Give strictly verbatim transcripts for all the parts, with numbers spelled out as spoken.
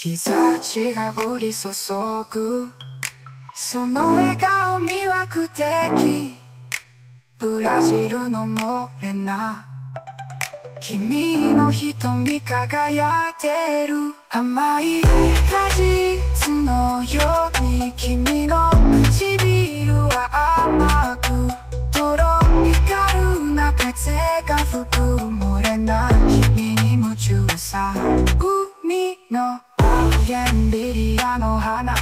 日差しが降り注ぐその笑顔魅惑的ブラジルのモレナ君の瞳輝いてる甘い果実のように君の唇は甘くとろ光るな風が吹く漏れな君に夢中さ海のエンビリアの花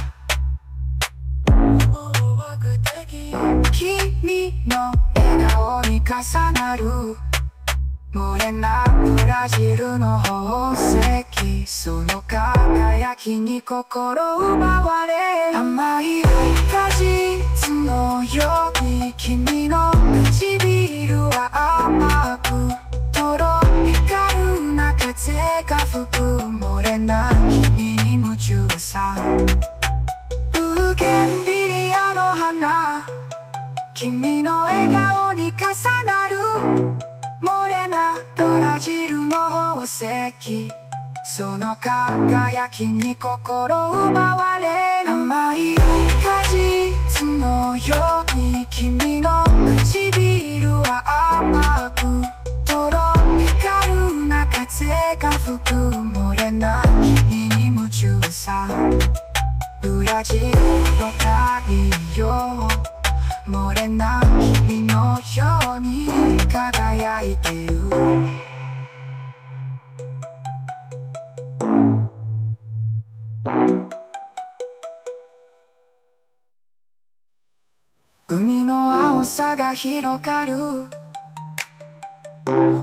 君の笑顔に重なる漏れなブラジルの宝石その輝きに心奪われ甘い果実のように君の唇は甘くとろ光るな風が吹く漏れな君に夢中さブーゲンビリアの花君の笑顔に重なる漏れなブラジルの宝石その輝きに心奪われ甘い果実のように君の唇は甘くとろ光るな風が吹く漏れな君に夢中さブラジルの太陽漏れな君のように輝いてる海の青さが広がる